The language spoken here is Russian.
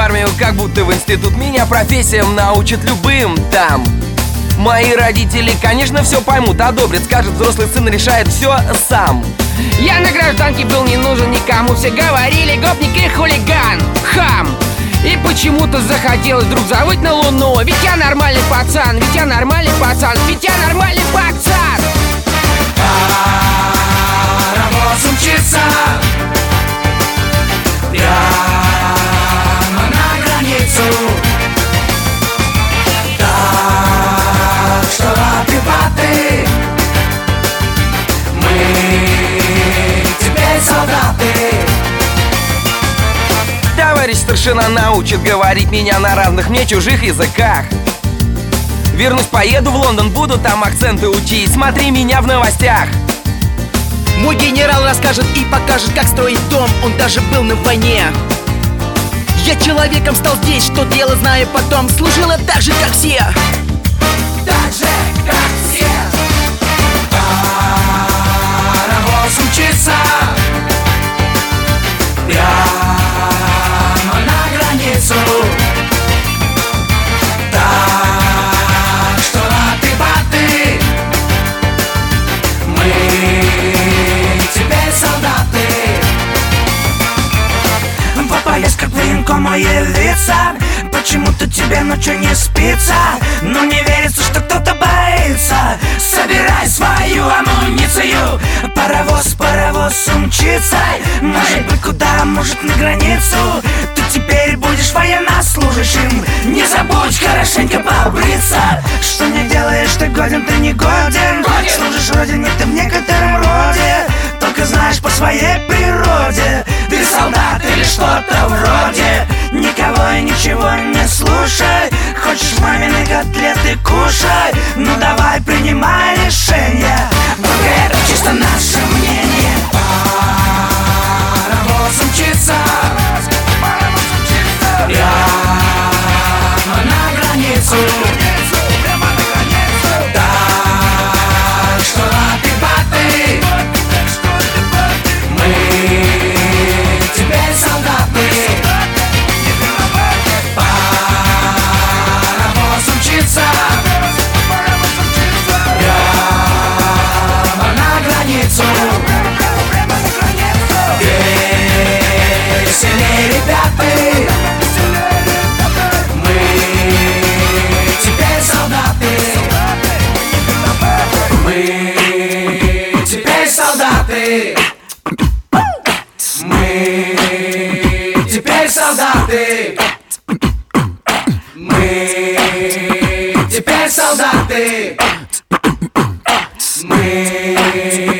армию, как будто в институт. Меня профессиям научат любым там. Мои родители, конечно, все поймут, одобрят. Скажет, взрослый сын решает все сам. Я на гражданке был не нужен никому. Все говорили, гопник и хулиган, хам. И почему-то захотелось вдруг завыть на луну. Ведь я нормальный пацан, ведь я нормальный пацан, ведь я нормальный пацан. Паровоз умчится прямо на границу. Так что лапи-паты, мы теперь солдаты. Товарищ старшина научит говорить меня на разных мне чужих языках. Вернусь, поеду в Лондон, буду там акценты учить. Смотри меня в новостях. Мой генерал расскажет и покажет, как строить дом. Он даже был на войне. Я человеком стал здесь, что дело знаю потом. Служила так же, как все. Так же, как все. Паровоз умчится прямо на границу. Так что латы-баты, мы теперь солдаты. В поездках в военкома явиться. Почему-то тебе ночью не спится. Но не верится, что кто-то боится. Собирай свою амуницию. Паровоз умчится. Может быть куда, может на границу. Ты теперь будешь военнослужащим. Не забудь хорошенько побриться. Что не делаешь, ты годен, ты не годен. Служишь родине ты в некотором роде. Только знаешь по своей природе. Ты солдат или что-то вроде. Никого и ничего не слушай. Хочешь мамины котлеты, кушай. Ну давай, принимай решение. Только это чисто наше мнение. Паровоз умчится прямо на границу. Так что лапи-баты, мы теперь солдаты. Паровоз умчится прямо на границу. Веселей, ребята, мы теперь солдаты. Мы теперь солдаты. Мы теперь солдаты. Мы теперь солдаты. Мы